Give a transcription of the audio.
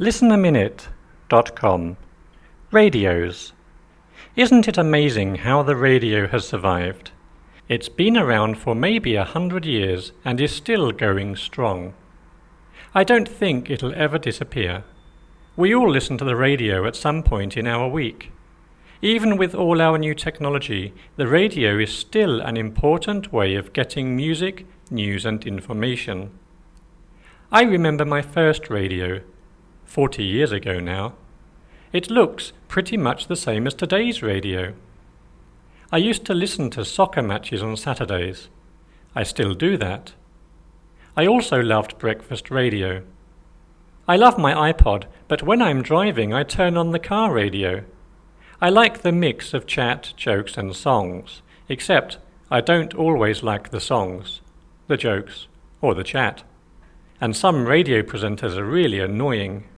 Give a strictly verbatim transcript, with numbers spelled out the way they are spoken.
listen a minute dot com. Radios. Isn't it amazing how the radio has survived? It's been around for maybe a hundred years and is still going strong. I don't think it'll ever disappear. We all listen to the radio at some point in our week. Even with all our new technology, the radio is still an important way of getting music, news and information. I remember my first radio, forty years ago now. It looks pretty much the same as today's radio. I used to listen to soccer matches on Saturdays. I still do that. I also loved breakfast radio. I love my iPod, but when I'm driving I turn on the car radio. I like the mix of chat, jokes and songs, except I don't always like the songs, the jokes or the chat. And some radio presenters are really annoying.